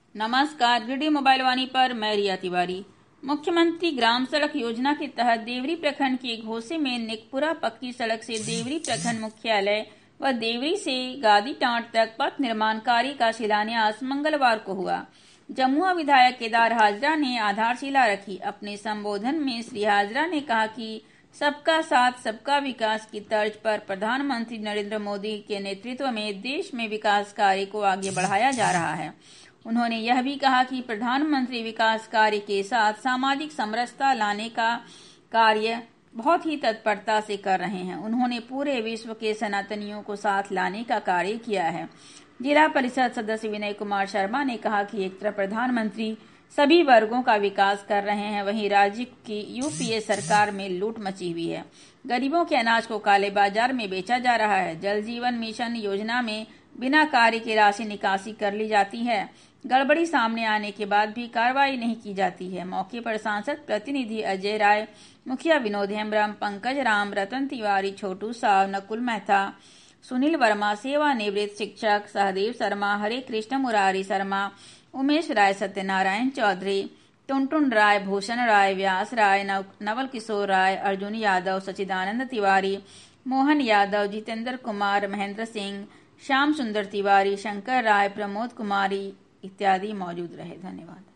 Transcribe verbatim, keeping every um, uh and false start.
नमस्कार, greedy mobile वाणी पर मैं रिया तिवारी। मुख्यमंत्री ग्राम सड़क योजना के तहत देवरी प्रखंड के घोसे में निकपुरा पक्की सड़क से देवरी प्रखंड मुख्यालय व देवरी से गादी टांट तक पथ निर्माण कार्य का शिलान्यास मंगलवार को हुआ। जमुआ विधायक केदार हाजरा ने आधारशिला रखी। अपने संबोधन में श्री हाजरा ने कहा कि सबका साथ सबका विकास की तर्ज पर प्रधानमंत्री नरेंद्र मोदी के नेतृत्व में देश में विकास कार्य को आगे बढ़ाया जा रहा है। उन्होंने यह भी कहा कि प्रधानमंत्री विकास कार्य के साथ सामाजिक समरसता लाने का कार्य बहुत ही तत्परता से कर रहे हैं। उन्होंने पूरे विश्व के सनातनियों को साथ लाने का कार्य किया है। जिला परिषद सदस्य विनय कुमार शर्मा ने कहा कि एक तरफ प्रधानमंत्री सभी वर्गों का विकास कर रहे हैं, वहीं राज्य की यूपीए सरकार में लूट मची हुई है। गरीबों के अनाज को काले बाजार में बेचा जा रहा है। जल जीवन मिशन योजना में बिना कार्य की राशि निकासी कर ली जाती है। गड़बड़ी सामने आने के बाद भी कार्रवाई नहीं की जाती है। मौके पर सांसद प्रतिनिधि अजय राय, मुखिया विनोद हेम्ब्रम, पंकज राम, रतन तिवारी, छोटू साव, नकुल मेहता, सुनील वर्मा, सेवानिवृत्त शिक्षक सहदेव शर्मा, हरे कृष्ण मुरारी शर्मा, उमेश राय, सत्यनारायण चौधरी, टुनटुन राय, भूषण राय, व्यास राय, नवल किशोर राय, अर्जुन यादव, सचिदानंद तिवारी, मोहन यादव, जितेंद्र कुमार, महेंद्र सिंह, श्याम सुंदर तिवारी, शंकर राय, प्रमोद कुमारी इत्यादि मौजूद रहे। धन्यवाद।